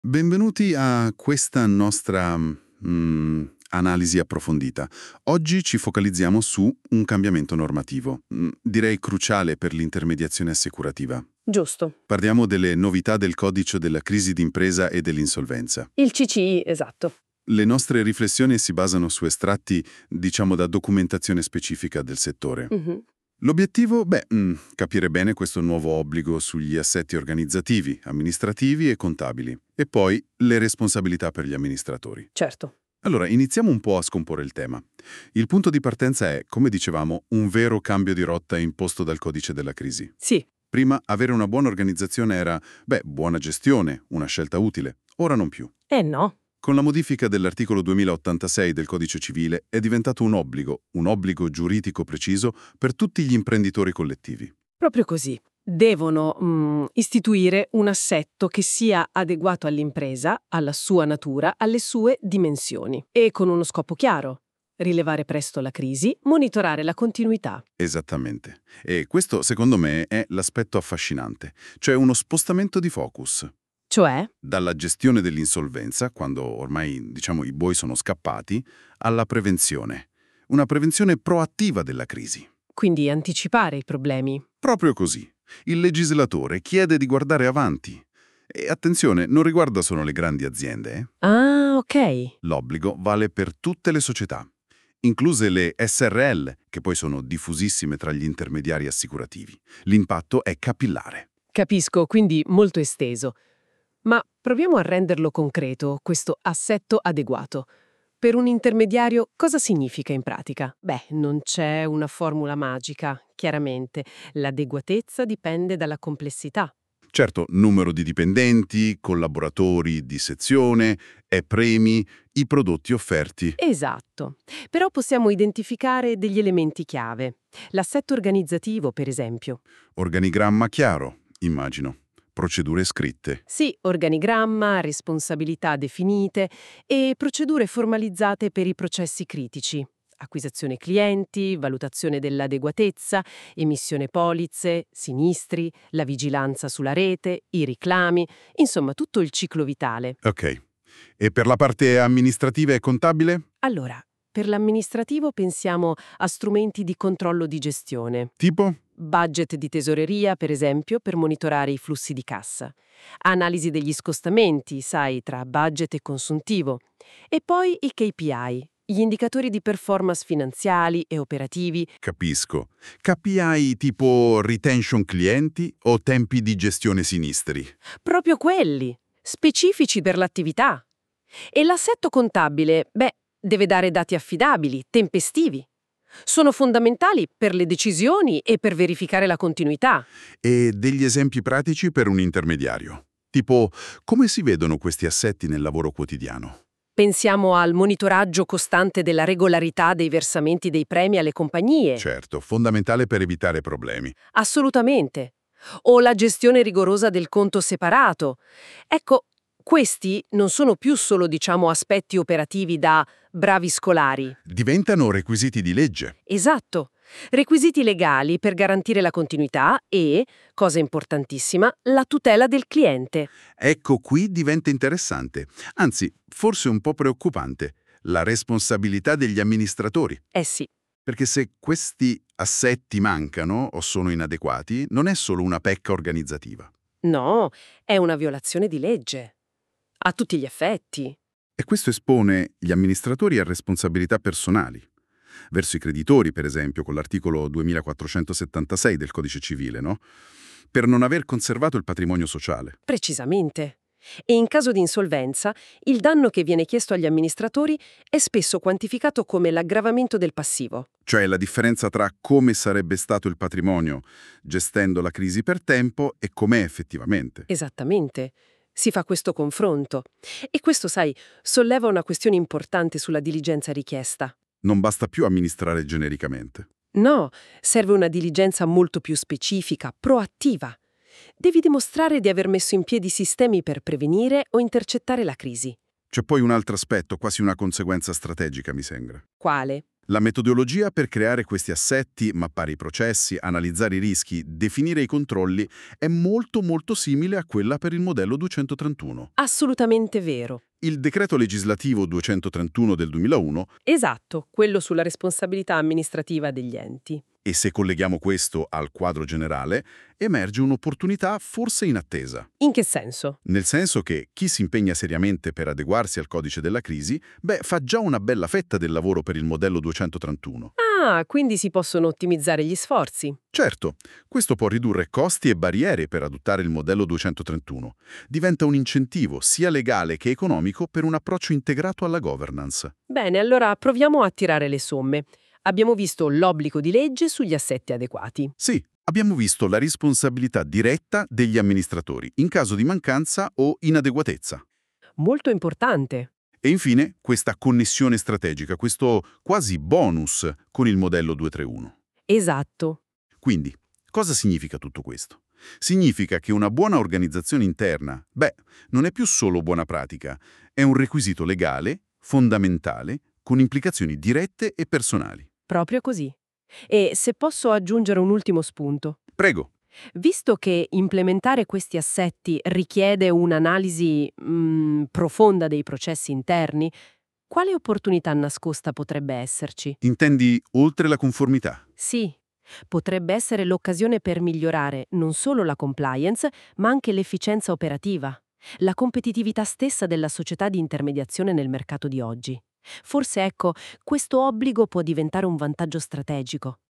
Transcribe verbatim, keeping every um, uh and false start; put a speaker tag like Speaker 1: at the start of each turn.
Speaker 1: Benvenuti a questa nostra mm, analisi approfondita. Oggi ci focalizziamo su un cambiamento normativo, mm, direi cruciale per l'intermediazione assicurativa.
Speaker 2: Giusto.
Speaker 1: Parliamo delle novità del codice della crisi d'impresa e dell'insolvenza.
Speaker 2: Il C C I, esatto.
Speaker 1: Le nostre riflessioni si basano su estratti, diciamo, da documentazione specifica del settore.
Speaker 2: Mhm.
Speaker 1: L'obiettivo? Beh, mm, capire bene questo nuovo obbligo sugli assetti organizzativi, amministrativi e contabili. E poi le responsabilità per gli amministratori.
Speaker 2: Certo.
Speaker 1: Allora, iniziamo un po' a scomporre il tema. Il punto di partenza è, come dicevamo, un vero cambio di rotta imposto dal codice della crisi.
Speaker 2: Sì.
Speaker 1: Prima, avere una buona organizzazione era, beh, buona gestione, una scelta utile. Ora non più.
Speaker 2: Eh no.
Speaker 1: Con la modifica dell'articolo duemilaottantasei del Codice Civile è diventato un obbligo, un obbligo giuridico preciso per tutti gli imprenditori collettivi.
Speaker 2: Proprio così. Devono mm, istituire un assetto che sia adeguato all'impresa, alla sua natura, alle sue dimensioni. E con uno scopo chiaro. Rilevare presto la crisi, monitorare la continuità.
Speaker 1: Esattamente. E questo, secondo me, è l'aspetto affascinante, cioè uno spostamento di focus.
Speaker 2: Cioè?
Speaker 1: Dalla gestione dell'insolvenza, quando ormai, diciamo, i buoi sono scappati, alla prevenzione. Una prevenzione proattiva della crisi.
Speaker 2: Quindi anticipare i problemi.
Speaker 1: Proprio così. Il legislatore chiede di guardare avanti. E attenzione, non riguarda solo le grandi aziende. eh.
Speaker 2: Ah, ok.
Speaker 1: L'obbligo vale per tutte le società, incluse le S R L, che poi sono diffusissime tra gli intermediari assicurativi. L'impatto è capillare.
Speaker 2: Capisco, quindi molto esteso. Ma proviamo a renderlo concreto, questo assetto adeguato. Per un intermediario cosa significa in pratica? Beh, non c'è una formula magica, chiaramente. L'adeguatezza dipende dalla complessità.
Speaker 1: Certo, numero di dipendenti, collaboratori di sezione, e premi, i prodotti offerti.
Speaker 2: Esatto. Però possiamo identificare degli elementi chiave. L'assetto organizzativo, per esempio.
Speaker 1: Organigramma chiaro, immagino. Procedure scritte.
Speaker 2: Sì, organigramma, responsabilità definite e procedure formalizzate per i processi critici. Acquisizione clienti, valutazione dell'adeguatezza, emissione polizze, sinistri, la vigilanza sulla rete, i reclami, insomma tutto il ciclo vitale.
Speaker 1: Ok. E per la parte amministrativa e contabile?
Speaker 2: Allora, per l'amministrativo pensiamo a strumenti di controllo di gestione.
Speaker 1: Tipo?
Speaker 2: Budget di tesoreria, per esempio, per monitorare i flussi di cassa. Analisi degli scostamenti, sai, tra budget e consuntivo. E poi i K P I, gli indicatori di performance finanziari e operativi.
Speaker 1: Capisco. K P I tipo retention clienti o tempi di gestione sinistri?
Speaker 2: Proprio quelli, specifici per l'attività. E l'assetto contabile, beh, deve dare dati affidabili, tempestivi. Sono fondamentali per le decisioni e per verificare la continuità.
Speaker 1: E degli esempi pratici per un intermediario? Tipo, come si vedono questi assetti nel lavoro quotidiano?
Speaker 2: Pensiamo al monitoraggio costante della regolarità dei versamenti dei premi alle compagnie.
Speaker 1: Certo, fondamentale per evitare problemi.
Speaker 2: Assolutamente. O la gestione rigorosa del conto separato. Ecco, questi non sono più solo, diciamo, aspetti operativi da bravi scolari.
Speaker 1: Diventano requisiti di legge.
Speaker 2: Esatto. Requisiti legali per garantire la continuità e, cosa importantissima, la tutela del cliente.
Speaker 1: Ecco, qui diventa interessante, anzi, forse un po' preoccupante, la responsabilità degli amministratori.
Speaker 2: Eh sì,
Speaker 1: Perché se questi assetti mancano o sono inadeguati, non è solo una pecca organizzativa.
Speaker 2: no, è una violazione di legge. A tutti gli effetti.
Speaker 1: E questo espone gli amministratori a responsabilità personali. Verso i creditori, per esempio, con l'articolo duemilaquattrocentosettantasei del Codice Civile, no? Per non aver conservato il patrimonio sociale.
Speaker 2: Precisamente. E in caso di insolvenza, il danno che viene chiesto agli amministratori è spesso quantificato come l'aggravamento del passivo.
Speaker 1: Cioè la differenza tra come sarebbe stato il patrimonio gestendo la crisi per tempo e com'è effettivamente.
Speaker 2: Esattamente. Si fa questo confronto. E questo, sai, solleva una questione importante sulla diligenza richiesta.
Speaker 1: Non basta più amministrare genericamente.
Speaker 2: No, serve una diligenza molto più specifica, proattiva. Devi dimostrare di aver messo in piedi sistemi per prevenire o intercettare la crisi.
Speaker 1: C'è poi un altro aspetto, quasi una conseguenza strategica, mi sembra.
Speaker 2: Quale?
Speaker 1: La metodologia per creare questi assetti, mappare i processi, analizzare i rischi, definire i controlli è molto molto simile a quella per il modello duecentotrentuno.
Speaker 2: Assolutamente vero.
Speaker 1: Il decreto legislativo duecentotrentuno del duemilauno,
Speaker 2: Esatto, quello sulla responsabilità amministrativa degli enti.
Speaker 1: e se colleghiamo questo al quadro generale, emerge un'opportunità forse inattesa.
Speaker 2: In che senso?
Speaker 1: Nel senso che chi si impegna seriamente per adeguarsi al codice della crisi, beh, fa già una bella fetta del lavoro per il modello duecentotrentuno.
Speaker 2: Ah, quindi si possono ottimizzare gli sforzi.
Speaker 1: Certo, questo può ridurre costi e barriere per adottare il modello duecentotrentuno. Diventa un incentivo sia legale che economico per un approccio integrato alla governance.
Speaker 2: Bene, allora proviamo a tirare le somme. Abbiamo visto l'obbligo di legge sugli assetti adeguati.
Speaker 1: Sì, abbiamo visto la responsabilità diretta degli amministratori in caso di mancanza o inadeguatezza.
Speaker 2: Molto importante.
Speaker 1: E infine questa connessione strategica, questo quasi bonus con il modello duecentotrentuno.
Speaker 2: Esatto.
Speaker 1: Quindi, cosa significa tutto questo? Significa che una buona organizzazione interna, beh, non è più solo buona pratica, è un requisito legale, fondamentale, con implicazioni dirette e personali.
Speaker 2: Proprio così. E se posso aggiungere un ultimo spunto.
Speaker 1: Prego.
Speaker 2: Visto che implementare questi assetti richiede un'analisi mm, profonda dei processi interni, quale opportunità nascosta potrebbe esserci?
Speaker 1: Intendi oltre la conformità?
Speaker 2: Sì, potrebbe essere l'occasione per migliorare non solo la compliance, ma anche l'efficienza operativa, la competitività stessa della società di intermediazione nel mercato di oggi. Forse, ecco, questo obbligo può diventare un vantaggio strategico.